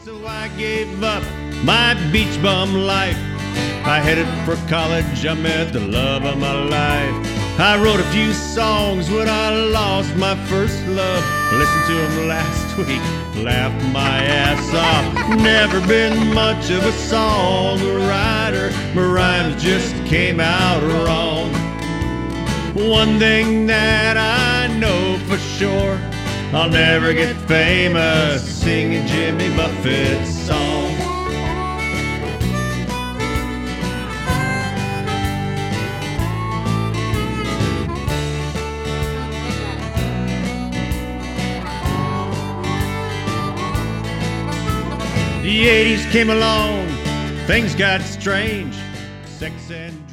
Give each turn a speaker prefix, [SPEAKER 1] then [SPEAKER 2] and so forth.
[SPEAKER 1] So I gave up my beach bum life. I headed for college, I met the love of my life. I wrote a few songs when I lost my first love. Listened to them last week, laughed my ass off. Never been much of a songwriter, my rhymes just came out wrong. One thing that I know for sure, I'll never get famous singing Jimmy Buffett's song. The 80s came along, things got strange, sex and